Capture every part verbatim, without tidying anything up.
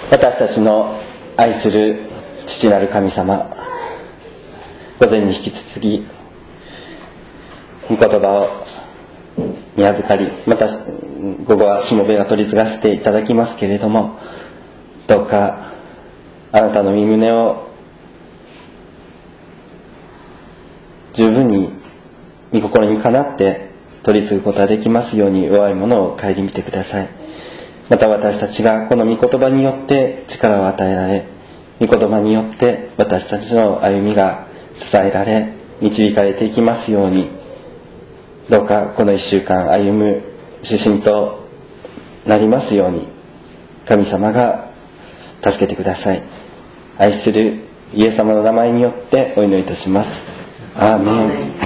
私たちの愛する父なる神様、午前に引き続き御言葉を見預かり、また午後はしもべが取り継がせていただきますけれども、どうかあなたの御胸を十分に御心にかなって取り継ぐことができますように、弱いものを顧みてください。また私たちがこの御言葉によって力を与えられ、御言葉によって私たちの歩みが支えられ、導かれていきますように、どうかこの一週間歩む指針となりますように、神様が助けてください。愛するイエス様の名前によってお祈りいたします。アーメン。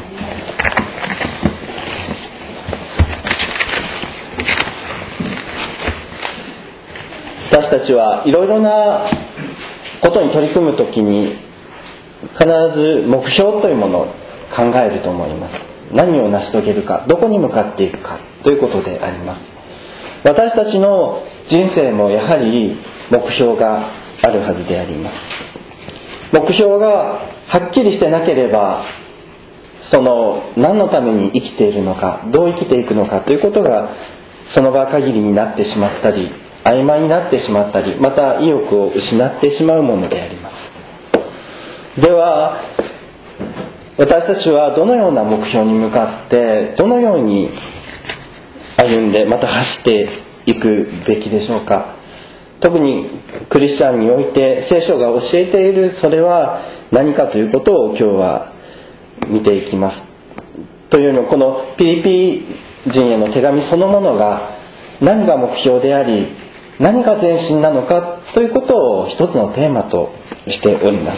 私たちはいろいろなことに取り組むときに必ず目標というものを考えると思います。何を成し遂げるか、どこに向かっていくかということであります。私たちの人生もやはり目標があるはずであります。目標がはっきりしてなければ、その何のために生きているのか、どう生きていくのかということがその場限りになってしまったり、曖昧になってしまったり、また意欲を失ってしまうものであります。では私たちはどのような目標に向かってどのように歩んでまた走っていくべきでしょうか。特にクリスチャンにおいて聖書が教えているそれは何かということを今日は見ていきます。というのは、このピリピ人への手紙そのものが何が目標であり、何が前進なのかということを一つのテーマとしております。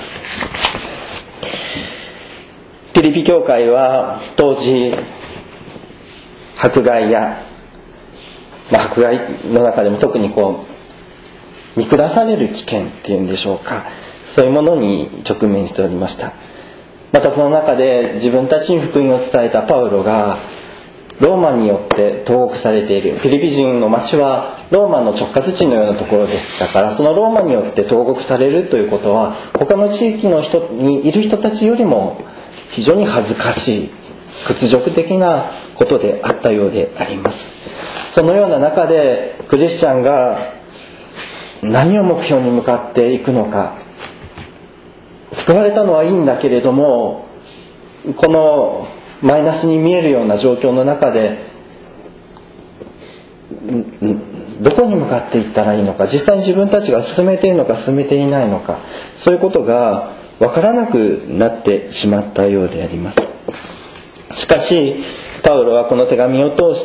ピリピ教会は当時迫害や、まあ、迫害の中でも特にこう見下される危険っていうんでしょうか、そういうものに直面しておりました。またその中で自分たちに福音を伝えたパウロがローマによって投獄されている。ピリピ人の町はローマの直轄地のようなところでしたから、そのローマによって投獄されるということは他の地域の人にいる人たちよりも非常に恥ずかしい、屈辱的なことであったようであります。そのような中でクリスチャンが何を目標に向かっていくのか、救われたのはいいんだけれども、このマイナスに見えるような状況の中でどこに向かっていったらいいのか、実際に自分たちが進めているのか進めていないのか、そういうことが分からなくなってしまったようであります。しかしパウロはこの手紙を通して、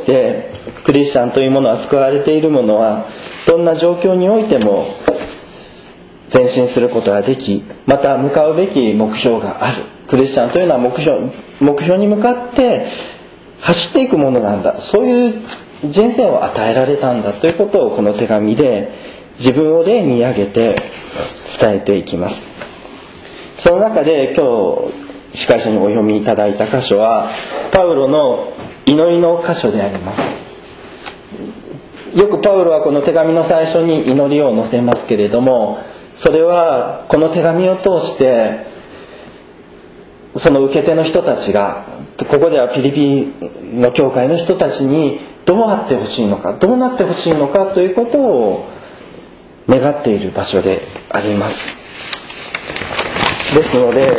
クリスチャンというものは、救われているものはどんな状況においても前進することができ、また向かうべき目標がある。クリスチャンというのは目標、目標に向かって走っていくものなんだ、そういう人生を与えられたんだということをこの手紙で自分を例に挙げて伝えていきます。その中で今日司会者にお読みいただいた箇所はパウロの祈りの箇所であります。よくパウロはこの手紙の最初に祈りを載せますけれども、それはこの手紙を通してその受け手の人たちが、ここではピリピの教会の人たちにどうあってほしいのか、どうなってほしいのかということを願っている場所であります。ですので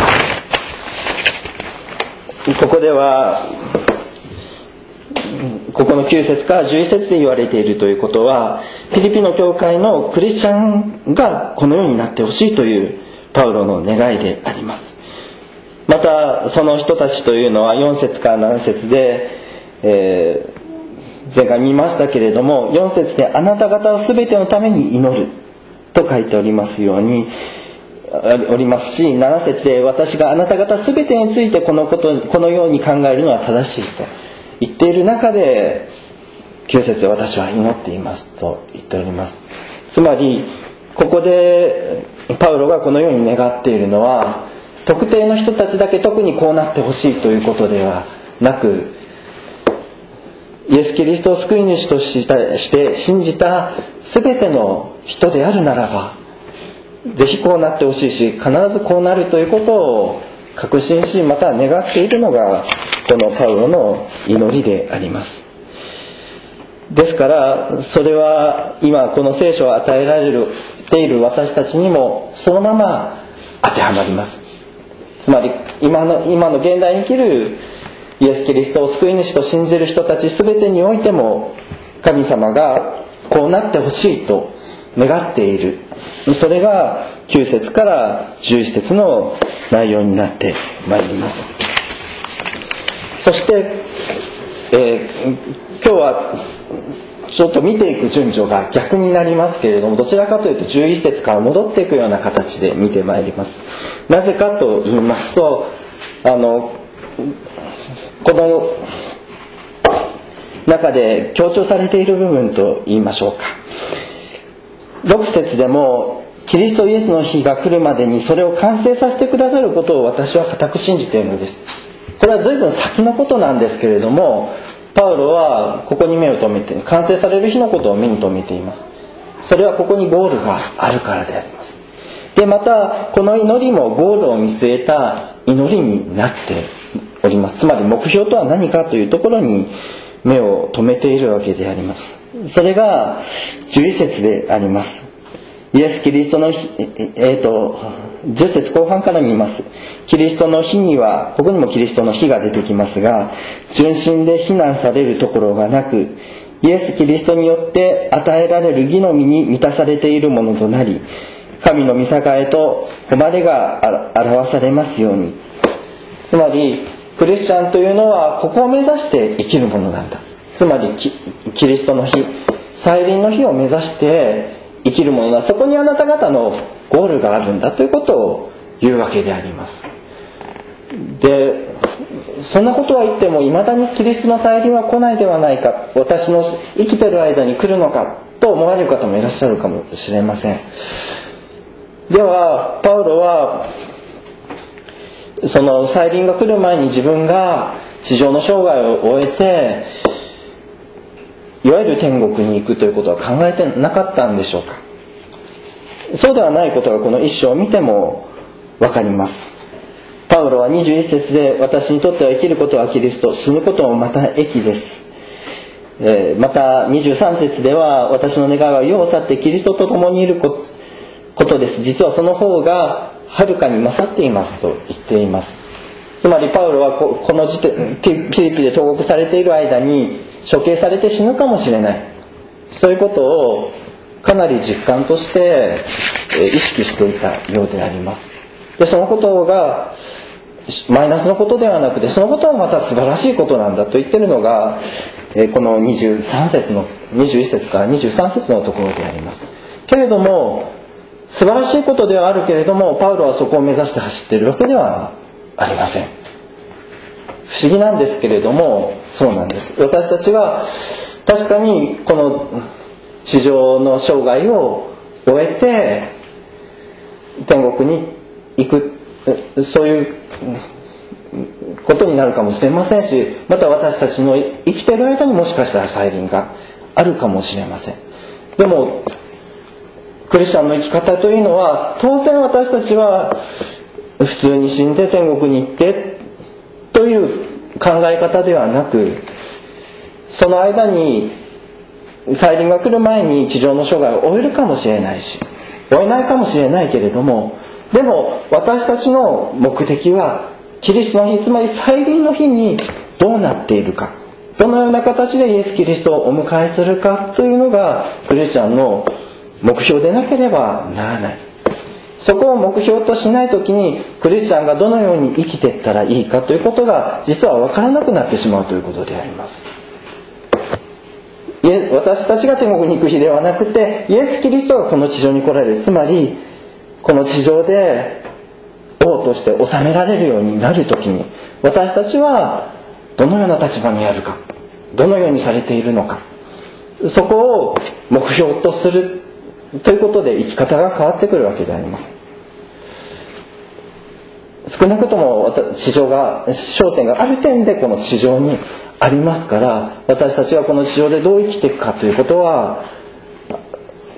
ここではここのきゅう節からじゅういち節で言われているということは、ピリピの教会のクリスチャンがこのようになってほしいというパウロの願いであります。またその人たちというのはよん節からなな節で、えー、前回見ましたけれども、よん節であなた方は全てのために祈ると書いておりますようにおりますし、なな節で私があなた方全てについてこのことこのように考えるのは正しいと言っている中で、きゅう節で私は祈っていますと言っております。つまりここでパウロがこのように願っているのは、特定の人たちだけ特にこうなってほしいということではなく、イエス・キリストを救い主として信じた全ての人であるならばぜひこうなってほしいし、必ずこうなるということを確信し、また願っているのがこのパウロの祈りであります。ですからそれは今この聖書を与えられている私たちにもそのまま当てはまります。つまり今の今の現代に生きるイエス・キリストを救い主と信じる人たち全てにおいても、神様がこうなってほしいと願っている、それがきゅう節からじゅういち節の内容になってまいります。そして、えー、今日はちょっと見ていく順序が逆になりますけれども、どちらかというとじゅういち節から戻っていくような形で見てまいります。なぜかと言いますと、あのこの中で強調されている部分と言いましょうか。ろく節でもキリストイエスの日が来るまでにそれを完成させてくださることを私は固く信じているのです。これは随分先のことなんですけれども、パウロはここに目を留めて、完成される日のことを目に留めています。それはここにゴールがあるからであります。でまたこの祈りもゴールを見据えた祈りになっております。つまり目標とは何かというところに目を留めているわけであります。それがじゅういち節であります。イエス・キリストの日、えーと、じゅっ節後半から見ます。キリストの日には、ここにもキリストの日が出てきますが、純真で非難されるところがなく、イエス・キリストによって与えられる義の実に満たされているものとなり、神の御栄えと誉れが表されますように。つまりクリスチャンというのはここを目指して生きるものなんだ。つまり キ, キリストの日、再臨の日を目指して生きるものだ。そこにあなた方のゴールがあるんだということを言うわけであります。でそんなことは言ってもいまだにキリストの再臨は来ないではないか、私の生きている間に来るのかと思われる方もいらっしゃるかもしれません。ではパウロはその再臨が来る前に自分が地上の生涯を終えていわゆる天国に行くということは考えてなかったんでしょうか。そうではないことがこの一章を見ても分かります。パウロはにじゅういち節で、私にとっては生きることはキリスト、死ぬこともまた益です。えー、またにじゅうさん節では、私の願いは世を去ってキリストと共にいることです。実はその方がはるかに勝っていますと言っています。つまりパウロは こ, この時点ピリピで投獄されている間に処刑されて死ぬかもしれない、そういうことをかなり実感として意識していたようであります。でそのことがマイナスのことではなくて、そのことはまた素晴らしいことなんだと言っているのがこのにじゅうさん節のにじゅういち節からにじゅうさん節のところであります。けれども素晴らしいことではあるけれども、パウロはそこを目指して走っているわけではありません。不思議なんですけれどもそうなんです。私たちは確かにこの地上の生涯を終えて天国に行く、そういうことになるかもしれませんし、また私たちの生きている間にもしかしたら再臨があるかもしれません。でもクリスチャンの生き方というのは、当然私たちは普通に死んで天国に行ってという考え方ではなく、その間に再臨が来る前に地上の生涯を終えるかもしれないし、終えないかもしれないけれども、でも私たちの目的はキリストの日、つまり再臨の日にどうなっているか、どのような形でイエス・キリストをお迎えするかというのがクリスチャンの目標でなければならない。そこを目標としないときにクリスチャンがどのように生きていったらいいかということが実は分からなくなってしまうということであります。私たちが天国に行く日ではなくて、イエス・キリストがこの地上に来られる、つまりこの地上で王として治められるようになるときに、私たちはどのような立場にあるか、どのようにされているのか、そこを目標とするということで生き方が変わってくるわけであります。少なくとも地上が焦点がある点でこの地上にありますから、私たちがこの地上でどう生きていくかということは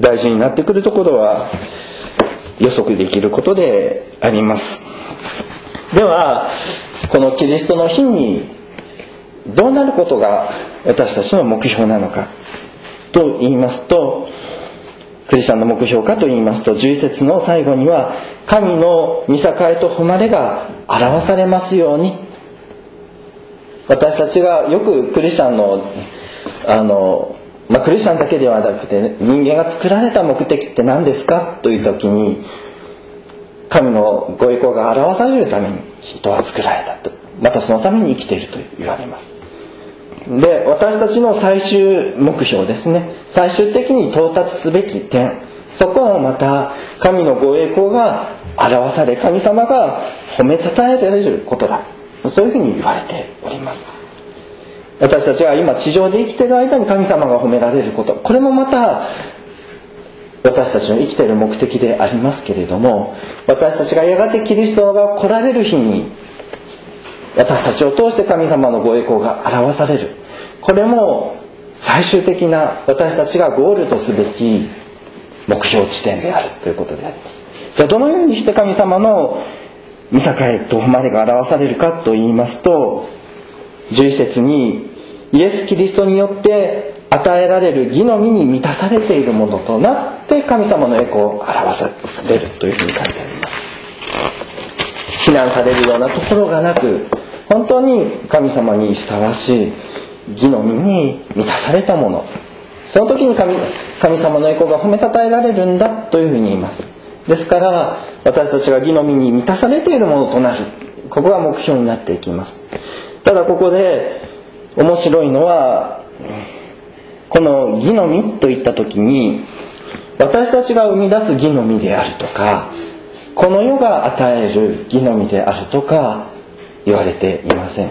大事になってくるところは予測できることであります。ではこのキリストの日にどうなることが私たちの目標なのかと言いますと、クリスチャンの目標かと言いますと、じゅういち節の最後には神の御栄と誉れが表されますように。私たちがよくクリスチャンのあの、まあ、クリスチャンだけではなくて人間が作られた目的って何ですかという時に、神のご栄光が表されるために人は作られたと、またそのために生きていると言われます。で、私たちの最終目標ですね、最終的に到達すべき点、そこをまた神のご栄光が表され、神様が褒めたたえられることだ、そういうふうに言われております。私たちが今地上で生きている間に神様が褒められること、これもまた私たちの生きている目的でありますけれども、私たちがやがてキリストが来られる日に私たちを通して神様のご栄光が表される、これも最終的な私たちがゴールとすべき目標地点であるということであります。じゃあどのようにして神様の御栄と誉れが表されるかと言いますと、じゅういち節にイエス・キリストによって与えられる義の実に満たされているものとなって神様の栄光を表されるというふうに書いてあります。非難されるようなところがなく、本当に神様にふさわしい義の実に満たされたもの、その時に 神, 神様の栄光が褒めたたえられるんだというふうに言います。ですから私たちが義の実に満たされているものとなる、ここが目標になっていきます。ただここで面白いのは、この義の実といった時に私たちが生み出す義の実であるとか、この世が与える義の実であるとか言われていません。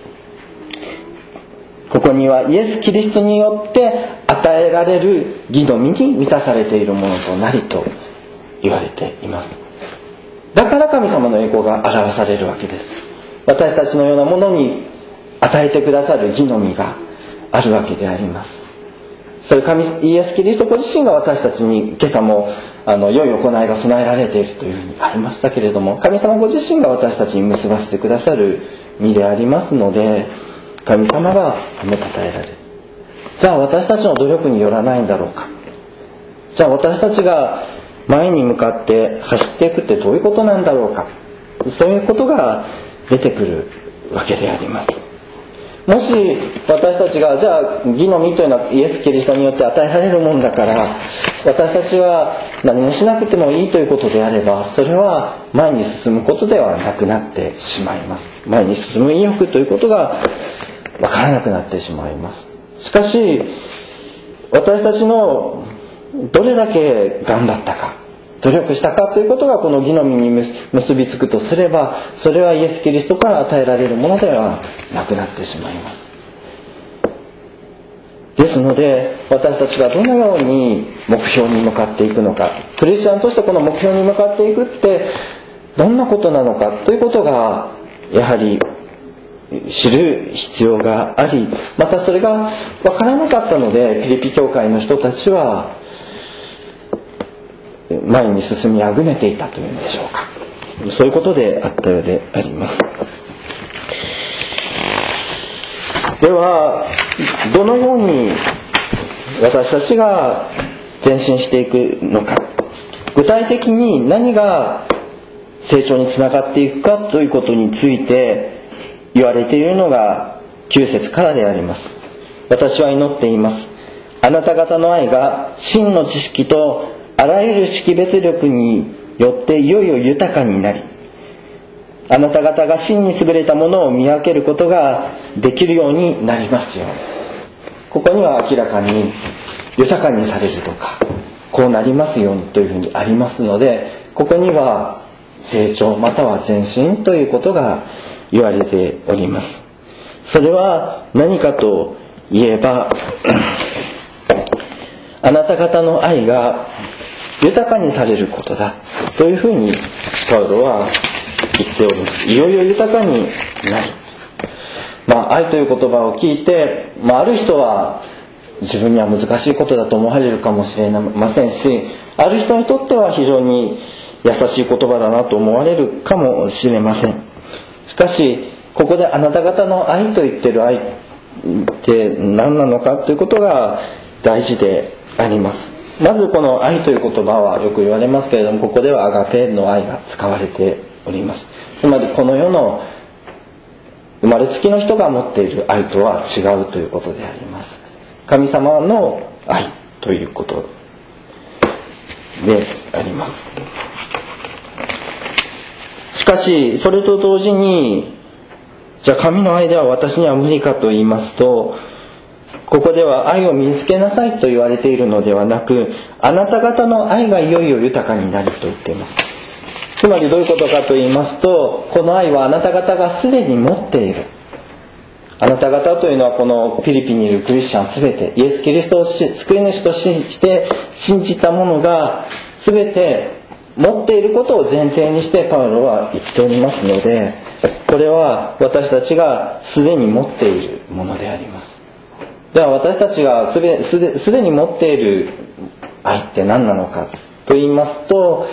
ここにはイエス・キリストによって与えられる義の実に満たされているものとなりと言われています。だから神様の栄光が表されるわけです。私たちのようなものに与えてくださる義の実があるわけであります。それ神イエス・キリストご自身が私たちに今朝もあの良い行いが備えられているというふうにありましたけれども、神様ご自身が私たちに結ばせてくださる実でありますので、神様が褒めたたえられる。じゃあ私たちの努力によらないんだろうか。じゃあ私たちが前に向かって走っていくってどういうことなんだろうか。そういうことが出てくるわけであります。もし私たちがじゃあ義の実というのはイエス・キリストによって与えられるもんだから私たちは何もしなくてもいいということであれば、それは前に進むことではなくなってしまいます。前に進む意欲ということがわからなくなってしまいます。しかし私たちのどれだけ頑張ったか、努力したかということがこの義の実に結びつくとすれば、それはイエス・キリストから与えられるものではなくなってしまいます。ですので私たちがどのように目標に向かっていくのか、クリスチャンとしてこの目標に向かっていくってどんなことなのかということがやはり知る必要があり、またそれが分からなかったのでピリピ教会の人たちは前に進みあぐねていたというんでしょうか。そういうことであったようであります。ではどのように私たちが前進していくのか、具体的に何が成長につながっていくかということについて言われているのがきゅう節からであります。私は祈っています。あなた方の愛が真の知識とあらゆる識別力によっていよいよ豊かになり、あなた方が真に優れたものを見分けることができるようになりますように。ここには明らかに豊かにされるとかこうなりますようにというふうにありますので、ここには成長または前進ということが言われております。それは何かといえばあなた方の愛が豊かにされることだというふうにパウロは言っております。いよいよ豊かになる。まあ愛という言葉を聞いて、まあ、ある人は自分には難しいことだと思われるかもしれませんし、ある人にとっては非常に優しい言葉だなと思われるかもしれません。しかしここであなた方の愛と言っている愛って何なのかということが大事であります。まずこの愛という言葉はよく言われますけれども、ここではアガペの愛が使われております。つまりこの世の生まれつきの人が持っている愛とは違うということであります。神様の愛ということであります。しかしそれと同時に、じゃあ神の愛では私には無理かと言いますと、ここでは愛を身につけなさいと言われているのではなく、あなた方の愛がいよいよ豊かになると言っています。つまりどういうことかと言いますと、この愛はあなた方がすでに持っている。あなた方というのはこのフィリピンにいるクリスチャンすべて、イエス・キリストを救い主として信じた者がすべて持っていることを前提にしてパウロは言っておりますので、これは私たちがすでに持っているものであります。では私たちがすで、すで、すでに持っている愛って何なのかと言いますと、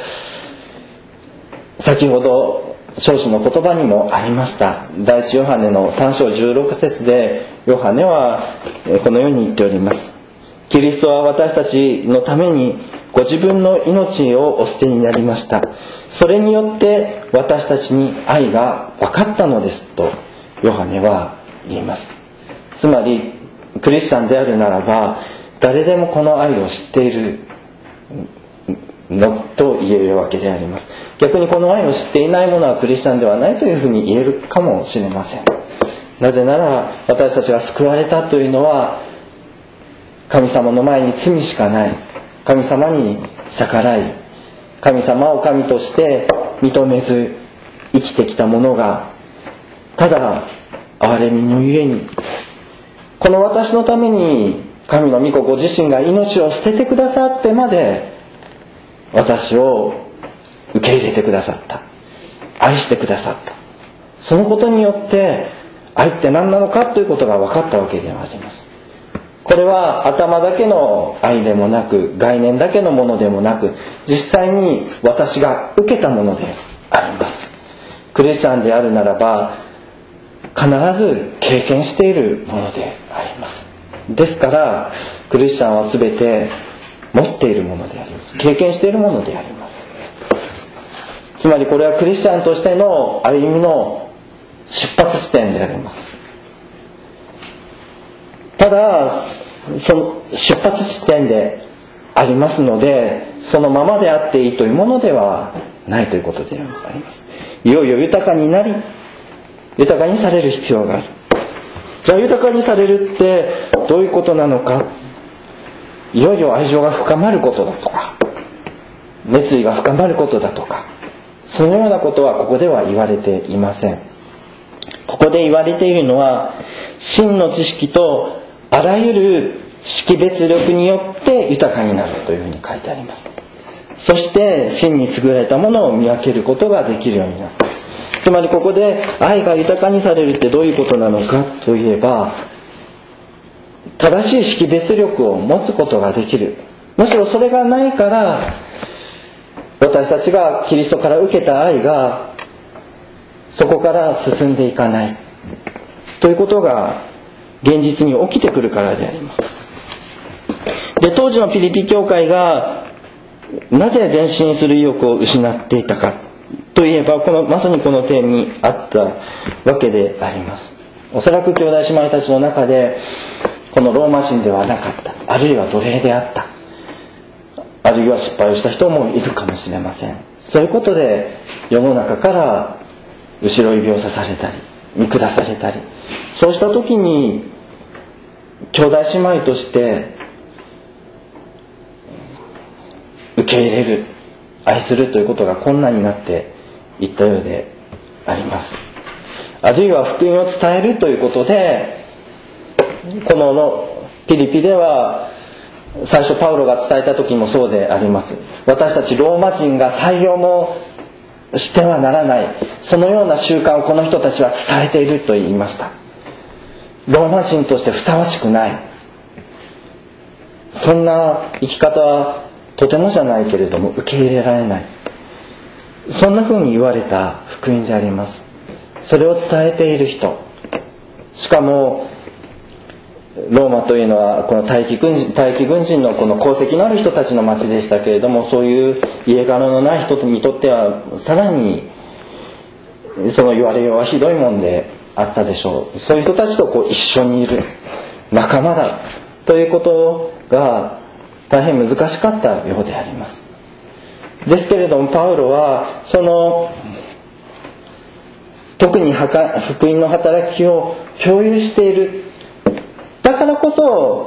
先ほど証子の言葉にもありました。第一ヨハネのさん章じゅうろく節でヨハネはこのように言っております。キリストは私たちのためにご自分の命をお捨てになりました。それによって私たちに愛が分かったのですとヨハネは言います。つまりクリスチャンであるならば誰でもこの愛を知っているのと言えるわけであります。逆にこの愛を知っていない者はクリスチャンではないというふうに言えるかもしれません。なぜなら私たちが救われたというのは神様の前に罪しかない、神様に逆らい神様を神として認めず生きてきた者がただ憐れみのゆえにこの私のために神の御子ご自身が命を捨ててくださってまで私を受け入れてくださった、愛してくださった。そのことによって愛って何なのかということが分かったわけではあります。これは頭だけの愛でもなく概念だけのものでもなく、実際に私が受けたものであります。クリスチャンであるならば必ず経験しているものであります。ですからクリスチャンは全て持っているものであります。経験しているものであります。つまりこれはクリスチャンとしての歩みの出発地点であります。ただその出発地点でありますので、そのままであっていいというものではないということであります。いよいよ豊かになり豊かにされる必要がある。じゃあ豊かにされるってどういうことなのか。いよいよ愛情が深まることだとか熱意が深まることだとか、そのようなことはここでは言われていません。ここで言われているのは真の知識とあらゆる識別力によって豊かになるというふうに書いてあります。そして真に優れたものを見分けることができるようになる。つまりここで愛が豊かにされるってどういうことなのかといえば、正しい識別力を持つことができる。むしろそれがないから私たちがキリストから受けた愛がそこから進んでいかないということが現実に起きてくるからであります。で、当時のピリピ教会がなぜ前進する意欲を失っていたかといえば、このまさにこの点にあったわけであります。おそらく兄弟姉妹たちの中でこのローマ人ではなかった、あるいは奴隷であった、あるいは失敗をした人もいるかもしれません。そういうことで世の中から後ろ指を刺されたり見下されたり、そうした時に兄弟姉妹として受け入れる、愛するということが困難になっていったようであります。あるいは福音を伝えるということで、このピリピでは最初パウロが伝えた時もそうであります。私たちローマ人が採用もしてはならない、そのような習慣をこの人たちは伝えていると言いました。ローマ人としてふさわしくない、 そんな生き方はとてもじゃないけれども受け入れられない、そんな風に言われた福音であります。それを伝えている人、しかもローマというのはこの大気軍人、大気軍人のこの功績のある人たちの町でしたけれども、そういう家柄のない人にとってはさらにその言われようはひどいもんであったでしょう。そういう人たちとこう一緒にいる仲間だということが大変難しかったようであります。ですけれどもパウロはその特に福音の働きを共有している。だからこそ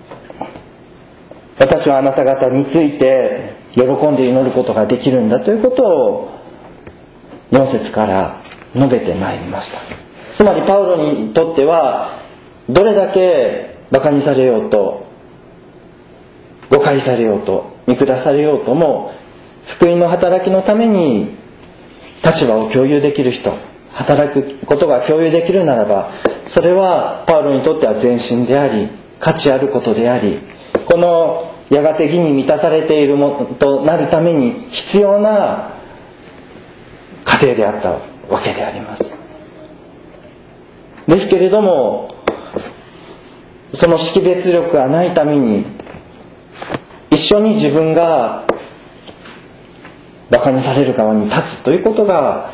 私はあなた方について喜んで祈ることができるんだということをよん節から述べてまいりました。つまりパウロにとってはどれだけ馬鹿にされようと誤解されようと見下されようとも、福音の働きのために立場を共有できる人、働くことが共有できるならば、それはパウロにとっては前進であり価値あることであり、このやがて義に満たされているものとなるために必要な過程であったわけであります。ですけれどもその識別力がないために一緒に自分が馬鹿にされる側に立つということが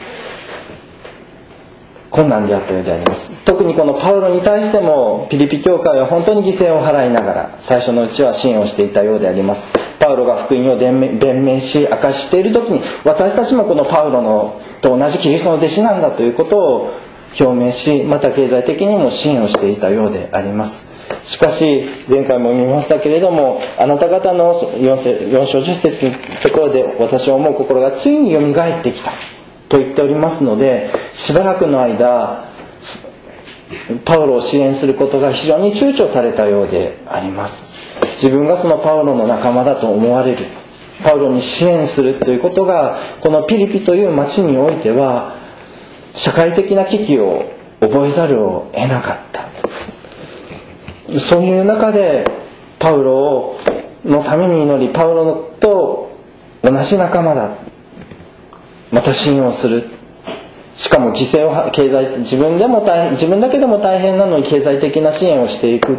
困難であったようであります。特にこのパウロに対してもピリピ教会は本当に犠牲を払いながら最初のうちは支援をしていたようであります。パウロが福音を弁明し明かしている時に、私たちもこのパウロのと同じキリストの弟子なんだということを表明し、また経済的にも支援をしていたようであります。しかし前回も見ましたけれども、あなた方のよん章じゅっ節のところで私は思う心がついによみがえってきたと言っておりますので、しばらくの間パウロを支援することが非常に躊躇されたようであります。自分がそのパウロの仲間だと思われる、パウロに支援するということがこのピリピという町においては社会的な危機を覚えざるを得なかった。そういう中でパウロのために祈り、パウロと同じ仲間だ、また支援をする、しかも犠牲を経済自分でも大変自分だけでも大変なのに経済的な支援をしていく。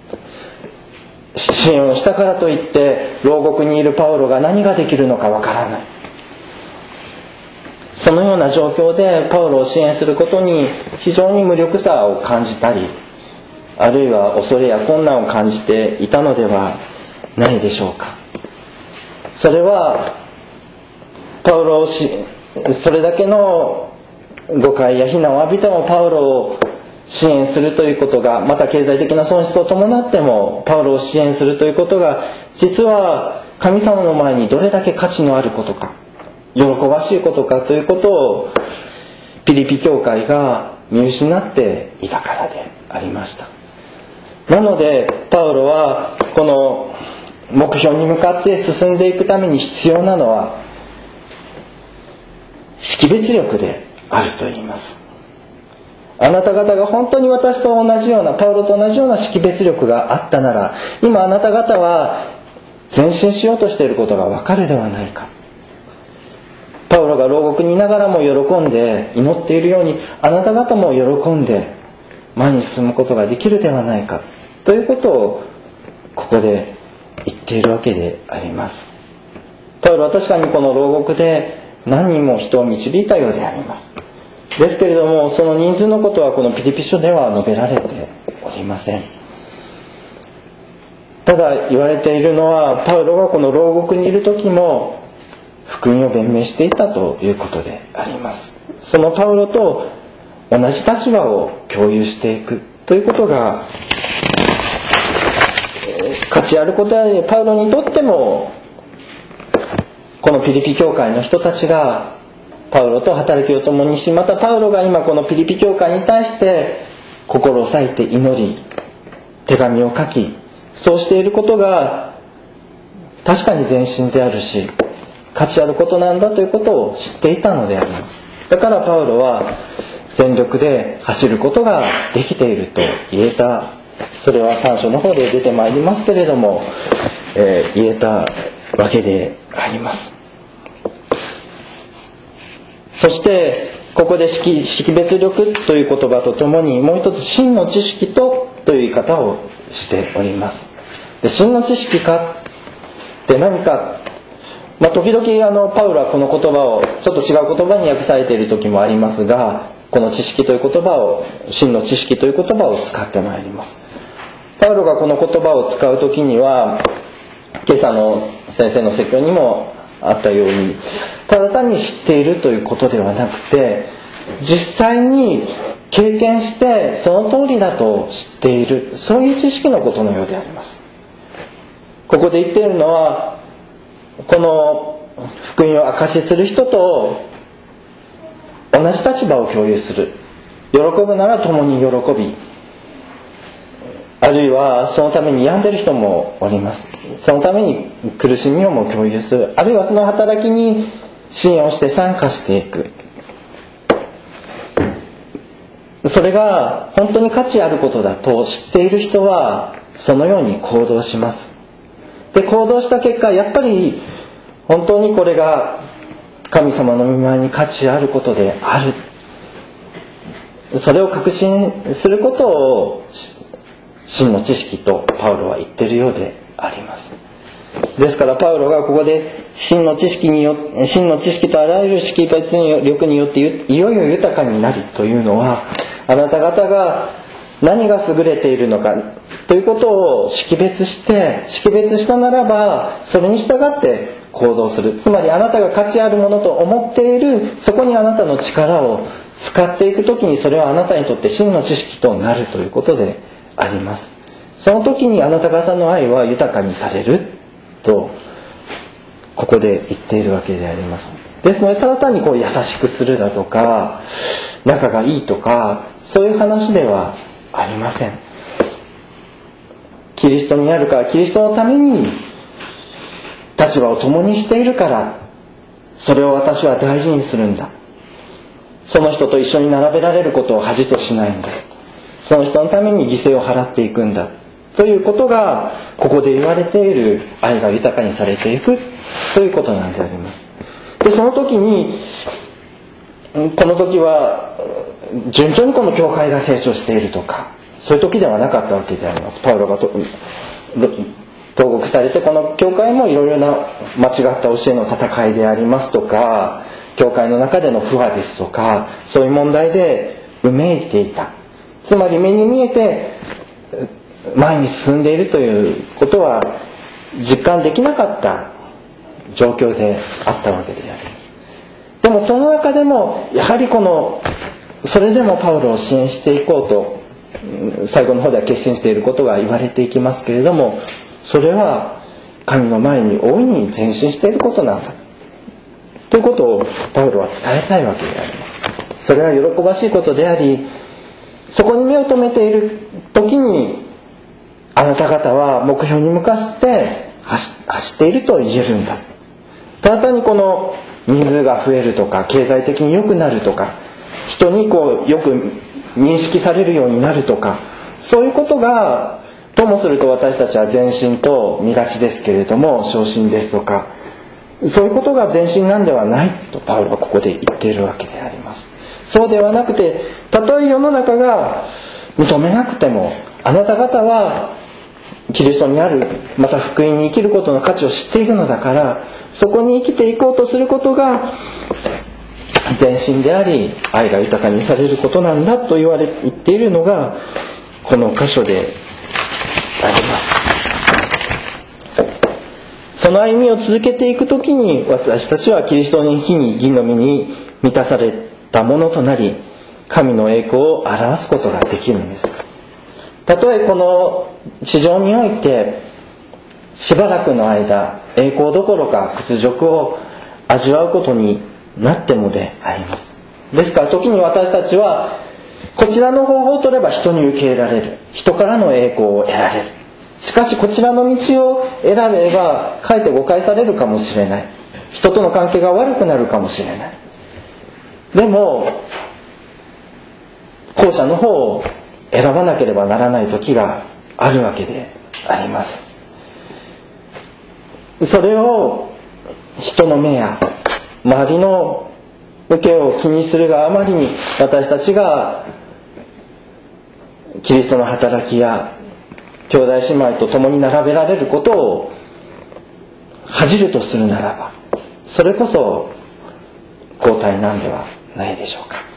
支援をしたからといって牢獄にいるパウロが何ができるのかわからない。そのような状況でパウロを支援することに非常に無力さを感じたり、あるいは恐れや困難を感じていたのではないでしょうか。それはパウロをしそれだけの誤解や非難を浴びてもパウロを支援するということが、また経済的な損失を伴ってもパウロを支援するということが、実は神様の前にどれだけ価値のあることか、喜ばしいことかということをピリピ教会が見失っていたからでありました。なのでパウロはこの目標に向かって進んでいくために必要なのは識別力であると言います。あなた方が本当に私と同じような、パウロと同じような識別力があったなら、今あなた方は前進しようとしていることがわかるではないか。パウロが牢獄にいながらも喜んで祈っているように、あなた方も喜んで前に進むことができるではないかということをここで言っているわけであります。パウロは確かにこの牢獄で何人も人を導いたようであります。ですけれども、その人数のことはこのピリピ書では述べられておりません。ただ言われているのは、パウロがこの牢獄にいる時も福音を弁明していたということであります。そのパウロと同じ立場を共有していくということが価値あることで、パウロにとってもこのピリピ教会の人たちがパウロと働きを共にし、またパウロが今このピリピ教会に対して心を割いて祈り手紙を書き、そうしていることが確かに前進であるし価値あることなんだということを知っていたのであります。だからパウロは全力で走ることができていると言えたそれはさん章の方で出てまいりますけれども、えー、言えたわけであります。そしてここで識、識別力という言葉とともにもう一つ真の知識とという言い方をしております。で、真の知識かって何か、まあ、時々あのパウロはこの言葉をちょっと違う言葉に訳されている時もありますが、この知識という言葉を、真の知識という言葉を使ってまいります。パウロがこの言葉を使う時には、今朝の先生の説教にもあったように、ただ単に知っているということではなくて、実際に経験してその通りだと知っている、そういう知識のことのようであります。ここで言っているのは、この福音を証しする人と同じ立場を共有する、喜ぶなら共に喜び、あるいはそのために病んでいる人もおります。そのために苦しみをも共有する、あるいはその働きに支援をして参加していく、それが本当に価値あることだと知っている人はそのように行動します。で、行動した結果、やっぱり本当にこれが神様の御前に価値あることである、それを確信することを真の知識とパウロは言っているようであります。ですからパウロがここで真の知識によ真の知識とあらゆる識別力によっていよいよ豊かになりというのは、あなた方が何が優れているのかということを識別して識別したならば、それに従って行動する。つまりあなたが価値あるものと思っている、そこにあなたの力を使っていくときに、それはあなたにとって真の知識となるということであります。その時にあなた方の愛は豊かにされるとここで言っているわけであります。ですので、ただ単にこう優しくするだとか仲がいいとか、そういう話ではありません。キリストにあるから、キリストのために立場を共にしているから、それを私は大事にするんだ、その人と一緒に並べられることを恥としないんだ、その人のために犠牲を払っていくんだということがここで言われている愛が豊かにされていくということなんであります。で、その時にこの時は順調にこの教会が成長しているとか、そういう時ではなかったわけであります。パウロがと投獄されて、この教会もいろいろな間違った教えの戦いでありますとか、教会の中での不和ですとか、そういう問題でうめいていた。つまり目に見えて前に進んでいるということは実感できなかった状況であったわけである。でもその中でもやはりこのそれでもパウロを支援していこうと最後の方では決心していることが言われていきますけれども、それは神の前に大いに前進していることなんだということをパウロは伝えたいわけであります。それは喜ばしいことであり、そこに目を留めている時にあなた方は目標に向かって走っていると言えるんだ。ただ単にこの人数が増えるとか経済的に良くなるとか人にこうよく認識されるようになるとか、そういうことがともすると私たちは前進と見がちですけれども、昇進ですとかそういうことが前進なんではないとパウロはここで言っているわけであります。そうではなくて、たとえ世の中が認めなくてもあなた方はキリストにある、また福音に生きることの価値を知っているのだから、そこに生きていこうとすることが前進であり愛が豊かにされることなんだと言われ言っているのがこの箇所であります。その歩みを続けていくときに私たちはキリストの日に義の実に満たされたものとなり、神の栄光を表すことができるんです。たとえこの地上においてしばらくの間栄光どころか屈辱を味わうことになってもであります。ですから時に私たちはこちらの方法を取れば人に受け入れられる、人からの栄光を得られる。しかしこちらの道を選べばかえって誤解されるかもしれない、人との関係が悪くなるかもしれない。でも後者の方を選ばなければならない時があるわけであります。それを人の目や周りの受けを気にするがあまりに、私たちがキリストの働きや兄弟姉妹と共に並べられることを恥じるとするならば、それこそ後退なんではないでしょうか。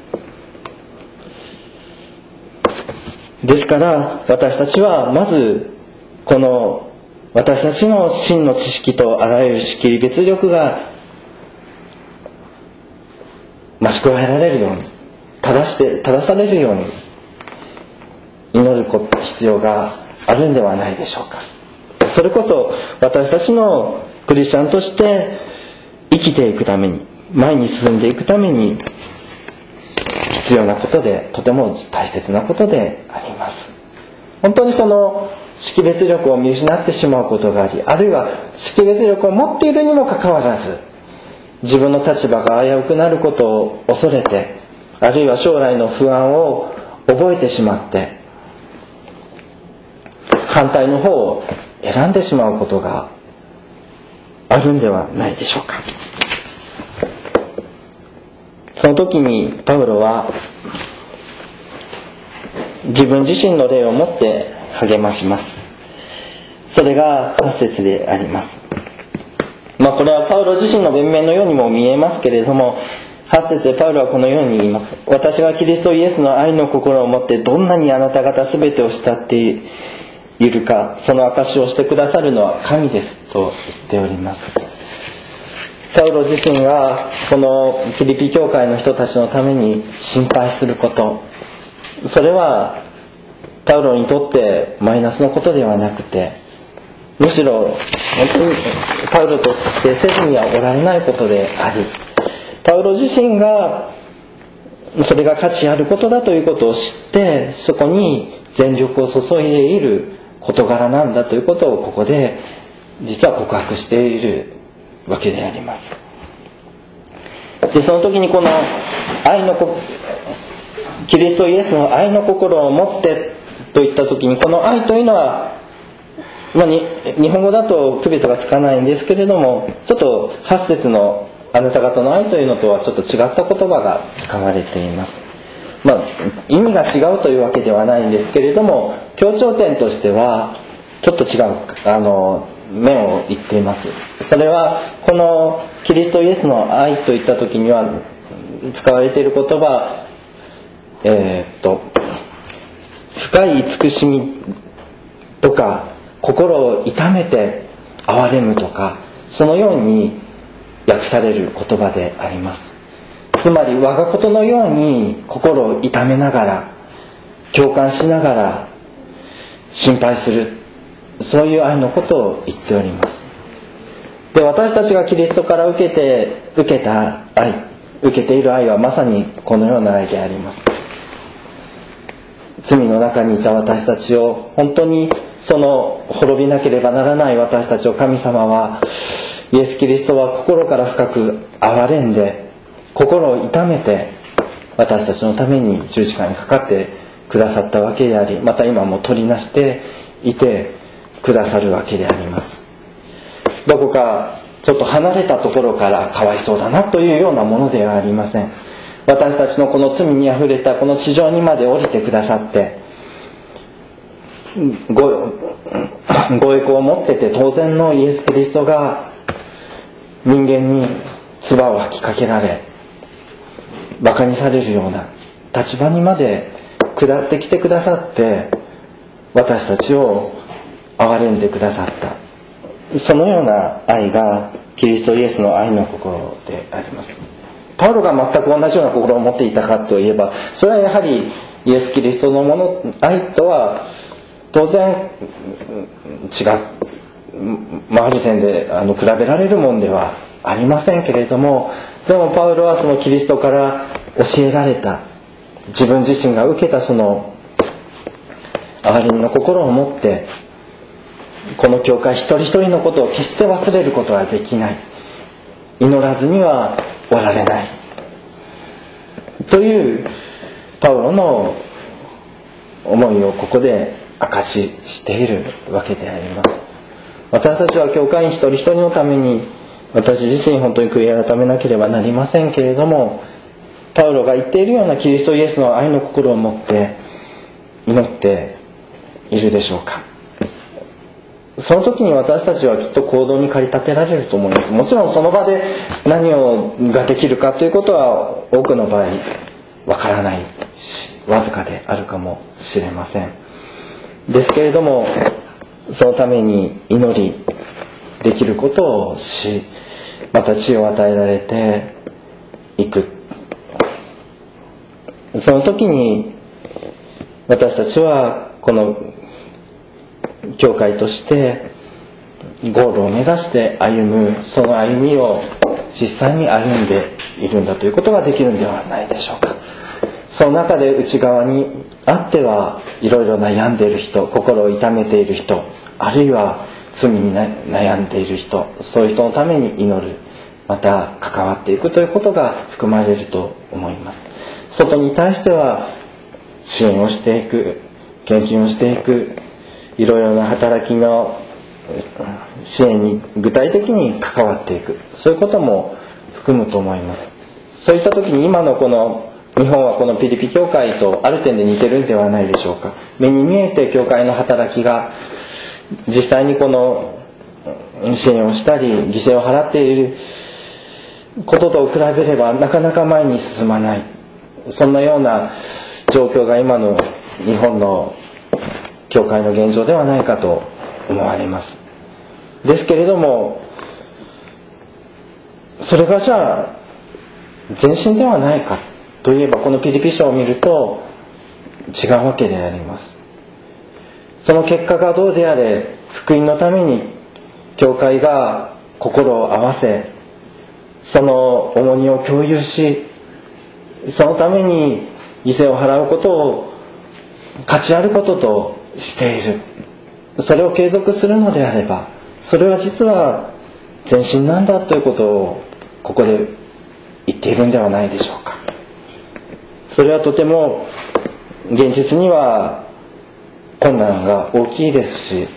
ですから私たちはまずこの私たちの真の知識とあらゆる識別力が増し加えられるように、正して正されるように祈る必要があるんではないでしょうか。それこそ私たちのクリスチャンとして生きていくために、前に進んでいくために必要なことで、とても大切なことであります。本当にその識別力を見失ってしまうことがあり、あるいは識別力を持っているにもかかわらず自分の立場が危うくなることを恐れて、あるいは将来の不安を覚えてしまって反対の方を選んでしまうことがあるんではないでしょうか。その時にパウロは自分自身の例をもって励まします。それがはち節であります。まあこれはパウロ自身の弁明のようにも見えますけれども、はち節でパウロはこのように言います。私がキリストイエスの愛の心を持ってどんなにあなた方すべてを慕っているか、その証をしてくださるのは神ですと言っております。パウロ自身がこのフィリピ教会の人たちのために心配すること、それはパウロにとってマイナスのことではなくて、むしろ本当にパウロとしてせずにはおられないことであり、パウロ自身がそれが価値あることだということを知って、そこに全力を注いでいる事柄なんだということをここで実は告白しているわけであります。でその時にこの愛のこキリストイエスの愛の心を持ってといった時に、この愛というのは、まあ、に日本語だと区別がつかないんですけれども、ちょっとはち節のあなた方の愛というのとはちょっと違った言葉が使われています。まあ意味が違うというわけではないんですけれども、強調点としてはちょっと違うあの面を言っています。それはこのキリストイエスの愛といった時には使われている言葉、えー、っと深い慈しみとか心を痛めて憐れむとか、そのように訳される言葉であります。つまり我がことのように心を痛めながら、共感しながら心配する、そういう愛のことを言っております。で、私たちがキリストから受けて受けた愛、受けている愛はまさにこのような愛であります。罪の中にいた私たちを、本当にその滅びなければならない私たちを神様は、イエス・キリストは心から深く憐れんで、心を痛めて私たちのために十字架にかかってくださったわけであり、また今も取りなしていてくださるわけであります。どこかちょっと離れたところからかわいそうだなというようなものではありません。私たちのこの罪にあふれたこの地上にまで降りてくださって、ご、ご栄光を持ってて当然のイエス・キリストが人間に唾を吐きかけられ、馬鹿にされるような立場にまで下ってきてくださって、私たちを憐れんでくださった、そのような愛がキリストイエスの愛の心であります。パウロが全く同じような心を持っていたかといえば、それはやはりイエス・キリストのもの愛とは当然違う、まあ、ある点であの比べられるものではありませんけれども、でもパウロはそのキリストから教えられた、自分自身が受けたその憐れみの心を持って、この教会一人一人のことを決して忘れることはできない、祈らずにはおられないというパウロの思いをここで証ししているわけであります。私たちは教会員一人一人のために、私自身本当に悔い改めなければなりませんけれども、パウロが言っているようなキリストイエスの愛の心を持って祈っているでしょうか。その時に私たちはきっと行動に駆り立てられると思います。もちろんその場で何をができるかということは多くの場合わからないし、わずかであるかもしれません。ですけれども、そのために祈りできることをし、また知を与えられていく。その時に私たちはこの教会としてゴールを目指して歩む、その歩みを実際に歩んでいるんだということができるんではないでしょうか。その中で内側にあってはいろいろ悩んでいる人、心を痛めている人、あるいは罪に悩んでいる人、そういう人のために祈る、また関わっていくということが含まれると思います。外に対しては支援をしていく、献金をしていく、いろいろな働きの支援に具体的に関わっていく、そういうことも含むと思います。そういった時に今のこの日本はこのピリピ教会とある点で似てるんではないでしょうか。目に見えて教会の働きが実際にこの支援をしたり犠牲を払っていることと比べればなかなか前に進まない、そんなような状況が今の日本の教会の現状ではないかと思われます。ですけれども、それがじゃあ前進ではないかといえば、このピリピ書を見ると違うわけであります。その結果がどうであれ、福音のために教会が心を合わせ、その重荷を共有し、そのために犠牲を払うことを価値あることとしている、それを継続するのであれば、それは実は前進なんだということをここで言っているんではないでしょうか。それはとても現実には困難が大きいですし、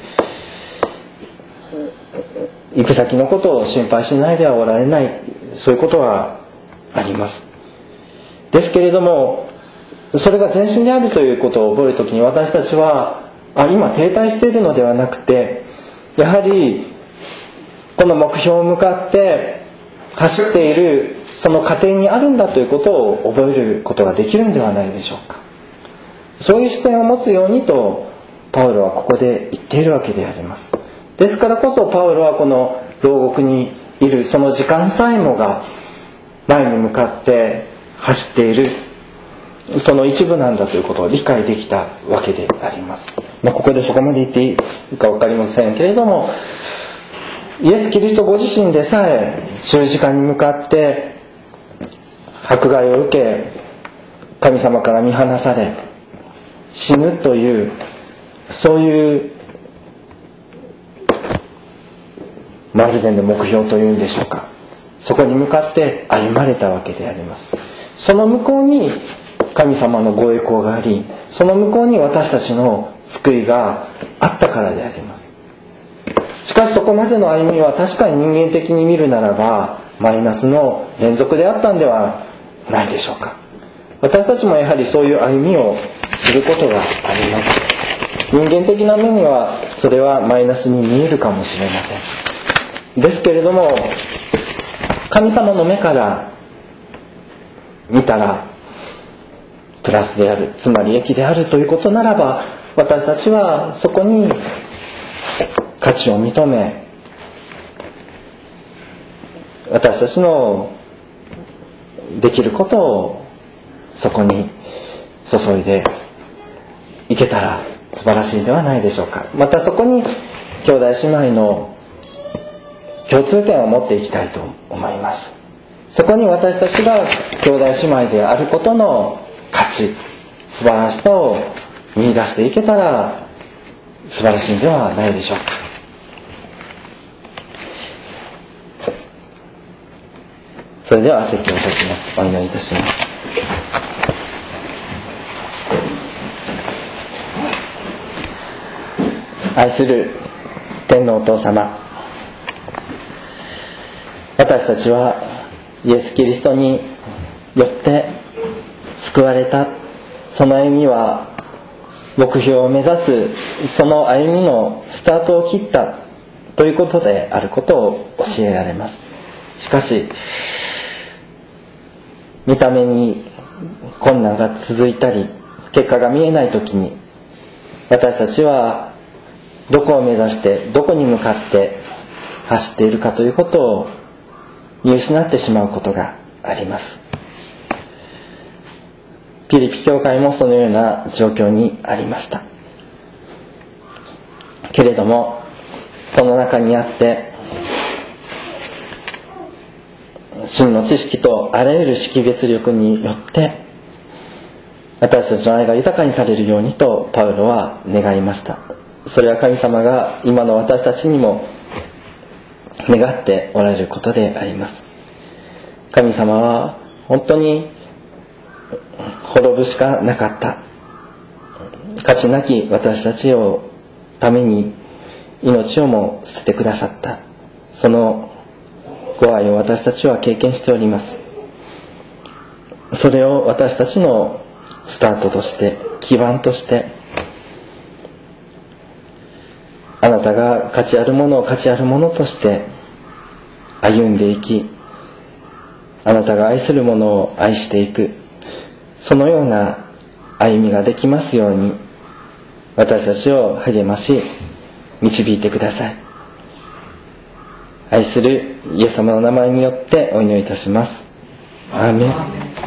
行く先のことを心配しないではおられない、そういうことはあります。ですけれども、それが前進であるということを覚えるときに、私たちはあ今停滞しているのではなくて、やはりこの目標を向かって走っているその過程にあるんだということを覚えることができるんではないでしょうか。そういう視点を持つようにとパウロはここで言っているわけであります。ですからこそパウロはこの牢獄にいるその時間さえもが前に向かって走っているその一部なんだということを理解できたわけであります。まあ、ここでそこまで言っていいか分かりませんけれども、イエス・キリストご自身でさえ十字架に向かって迫害を受け、神様から見放され死ぬという、そういうまるでの目標というんでしょうか、そこに向かって歩まれたわけであります。その向こうに神様のご栄光があり、その向こうに私たちの救いがあったからであります。しかしそこまでの歩みは確かに人間的に見るならばマイナスの連続であったんではないでしょうか。私たちもやはりそういう歩みをすることがあります。人間的な目にはそれはマイナスに見えるかもしれません。ですけれども、神様の目から見たらプラスである、つまり益であるということならば、私たちはそこに価値を認め、私たちのできることをそこに注いでいけたら素晴らしいではないでしょうか。またそこに兄弟姉妹の共通点を持っていきたいと思います。そこに私たちが兄弟姉妹であることの価値、素晴らしさを見出していけたら素晴らしいんではないでしょうか。それでは説教をいたします。お祈りいたします。 愛する天のお父様、私たちはイエス・キリストによって救われた。その歩みは目標を目指すその歩みのスタートを切ったということであることを教えられます。しかし見た目に困難が続いたり結果が見えないときに、私たちはどこを目指してどこに向かって走っているかということを見失ってしまうことがあります。ピリピ教会もそのような状況にありました。けれどもその中にあって主の知識とあらゆる識別力によって私たちの愛が豊かにされるようにとパウロは願いました。それは神様が今の私たちにも願っておられることであります。神様は本当に滅ぶしかなかった。価値なき私たちをために命をも捨ててくださった。そのご愛を私たちは経験しております。それを私たちのスタートとして基盤として、あなたが価値あるものを価値あるものとして歩んでいき、あなたが愛するものを愛していく、そのような歩みができますように私たちを励まし導いてください。愛するイエス様の名前によってお祈りいたします。アーメン。